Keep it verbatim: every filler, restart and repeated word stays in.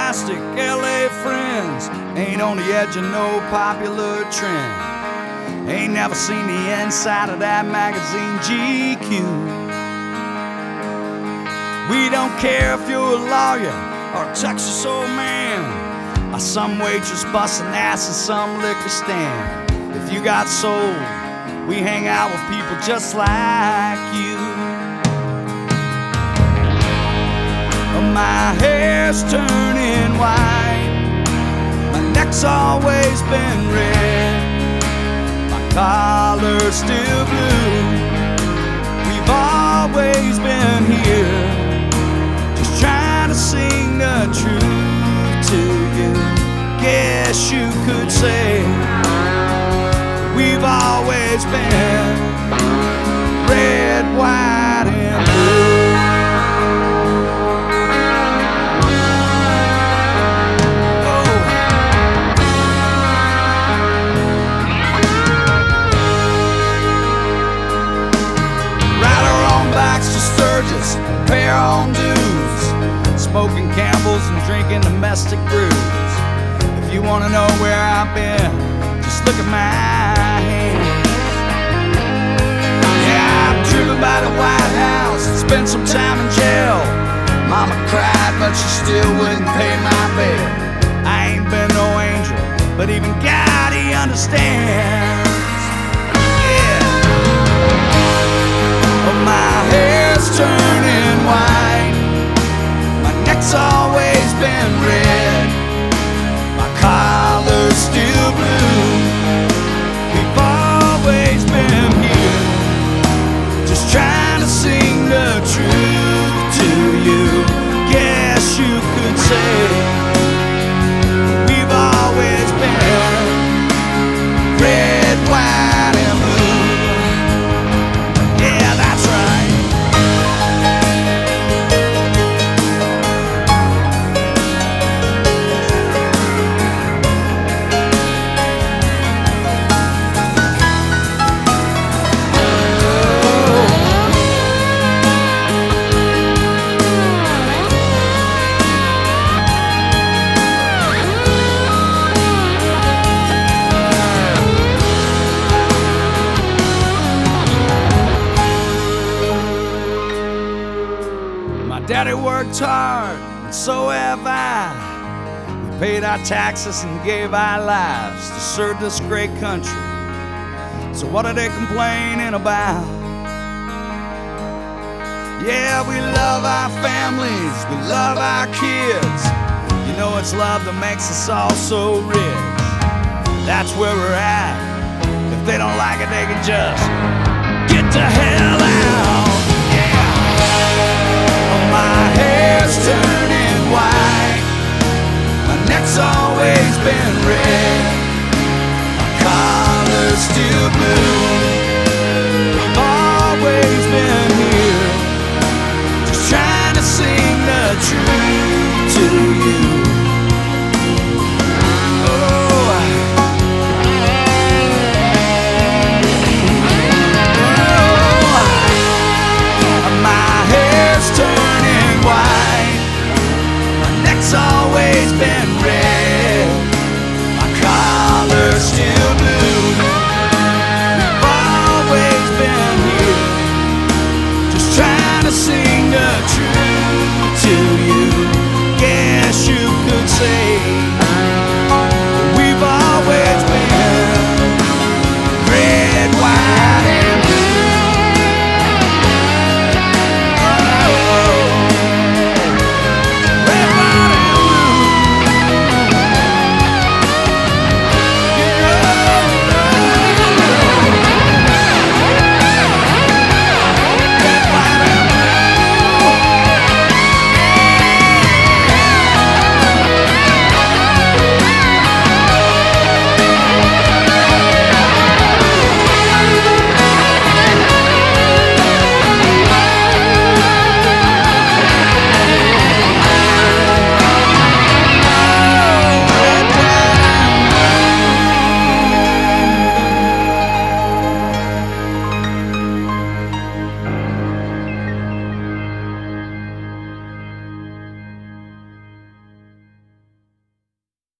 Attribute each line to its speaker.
Speaker 1: plastic L A friends. Ain't on the edge of no popular trend. Ain't never seen the inside of that magazine G Q. We don't care if you're a lawyer or a Texas old man, or some waitress busting ass in some liquor stand. If you got soul, we hang out with people just like you. My hair's turning white, my neck's always been red, my collar's still blue. We've always been here, just trying to sing the truth to you. Guess you could say we've always been red, white, and blue. Pay our own dues, smoking Campbell's and drinking domestic brews. If you wanna know where I've been, just look at my hands. Yeah, I'm driven by the White House, spent some time in jail. Mama cried, but she still wouldn't pay my bail. I ain't been no angel, but even God, he understands. Yeah. Well, my hair's turning white, my neck's always been red, my collar's still blue. We've always been here, just trying to sing the truth to you. Guess you could say we've always been red, white, and blue. Yeah, that's right. Daddy worked hard, and so have I. We paid our taxes and gave our lives to serve this great country. So what are they complaining about? Yeah, we love our families, we love our kids. You know it's love that makes us all so rich. That's where we're at. If they don't like it, they can just get the hell out. My hair's turning white, my neck's always been red, my collar's still blue. We've always been here, just trying to sing the truth to you. Turning white, my neck's always been red.